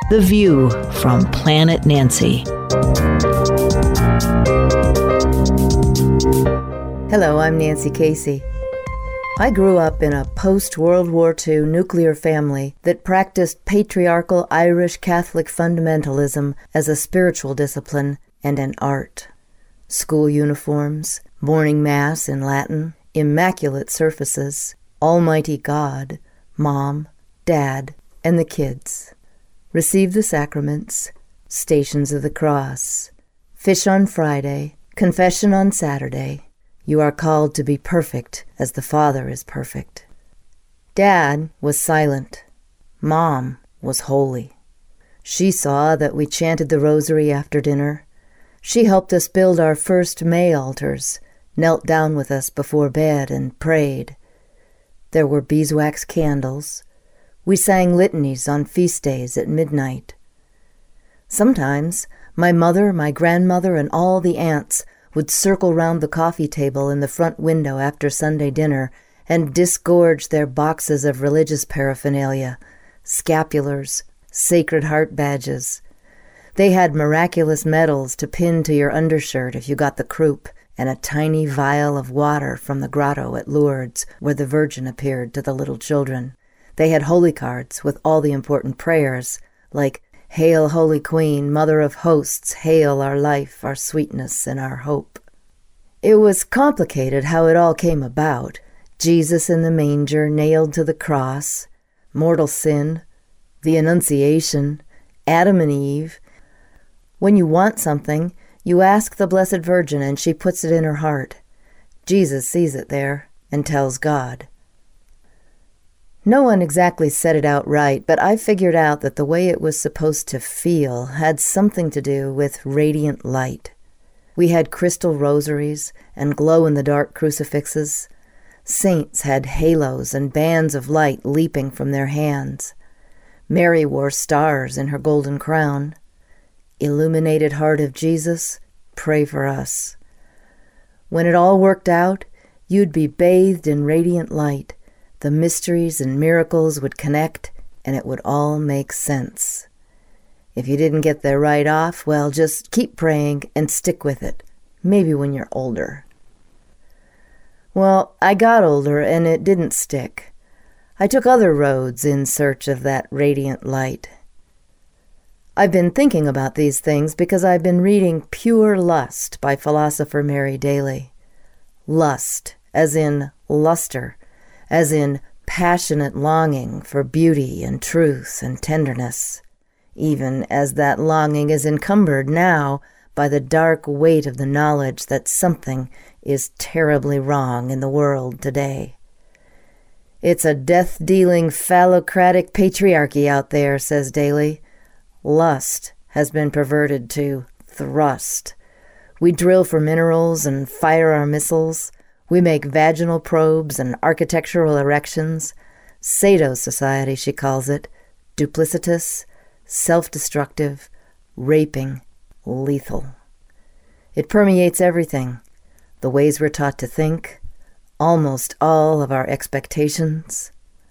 The View from Planet Nancy. Hello, I'm Nancy Casey. I grew up in a post-World War II nuclear family that practiced patriarchal Irish Catholic fundamentalism as a spiritual discipline and an art. School uniforms, morning mass in Latin, immaculate surfaces, Almighty God, Mom, Dad, and the kids. Receive the sacraments, Stations of the Cross, fish on Friday, confession on Saturday. You are called to be perfect as the Father is perfect. Dad was silent. Mom was holy. She saw that we chanted the rosary after dinner. She helped us build our first May altars, knelt down with us before bed and prayed. There were beeswax candles. We sang litanies on feast days at midnight. Sometimes my mother, my grandmother, and all the aunts would circle round the coffee table in the front window after Sunday dinner and disgorge their boxes of religious paraphernalia, scapulars, Sacred Heart badges. They had miraculous medals to pin to your undershirt if you got the croup, and a tiny vial of water from the grotto at Lourdes, where the Virgin appeared to the little children. They had holy cards with all the important prayers, like, Hail, Holy Queen, Mother of Hosts, hail our life, our sweetness, and our hope. It was complicated how it all came about. Jesus in the manger, nailed to the cross, mortal sin, the Annunciation, Adam and Eve. When you want something, you ask the Blessed Virgin and she puts it in her heart. Jesus sees it there and tells God. No one exactly said it outright, but I figured out that the way it was supposed to feel had something to do with radiant light. We had crystal rosaries and glow-in-the-dark crucifixes. Saints had halos and bands of light leaping from their hands. Mary wore stars in her golden crown. Illuminated Heart of Jesus, pray for us. When it all worked out, you'd be bathed in radiant light. The mysteries and miracles would connect, and it would all make sense. If you didn't get there right off, well, just keep praying and stick with it, maybe when you're older. Well, I got older, and it didn't stick. I took other roads in search of that radiant light. I've been thinking about these things because I've been reading Pure Lust by philosopher Mary Daly. Lust, as in luster, as in passionate longing for beauty and truth and tenderness, even as that longing is encumbered now by the dark weight of the knowledge that something is terribly wrong in the world today. It's a death-dealing phallocratic patriarchy out there, says Daly. Lust has been perverted to thrust. We drill for minerals and fire our missiles. We make vaginal probes and architectural erections. Sado society, she calls it. Duplicitous, self-destructive, raping, lethal. It permeates everything. The ways we're taught to think, almost all of our expectations.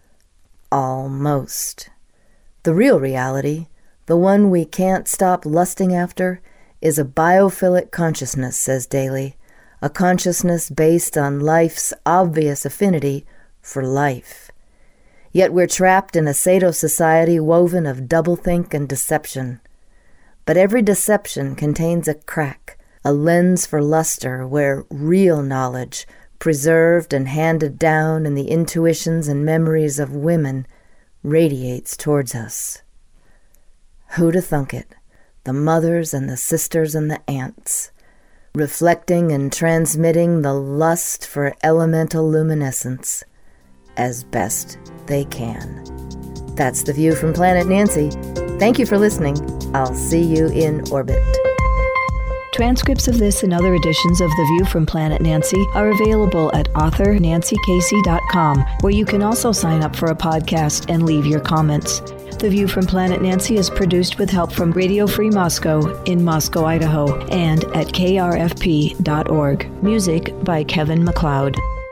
Almost. The real reality, the one we can't stop lusting after, is a biophilic consciousness, says Daly. A consciousness based on life's obvious affinity for life. Yet we're trapped in a Sado society woven of doublethink and deception. But every deception contains a crack, a lens for luster where real knowledge, preserved and handed down in the intuitions and memories of women, radiates towards us. Who'da thunk it? The mothers and the sisters and the aunts, reflecting and transmitting the lust for elemental luminescence as best they can. That's The View from Planet Nancy. Thank you for listening. I'll see you in orbit. Transcripts of this and other editions of The View from Planet Nancy are available at authornancykasey.com, where you can also sign up for a podcast and leave your comments. The View from Planet Nancy is produced with help from Radio Free Moscow in Moscow, Idaho, and at krfp.org. Music by Kevin MacLeod.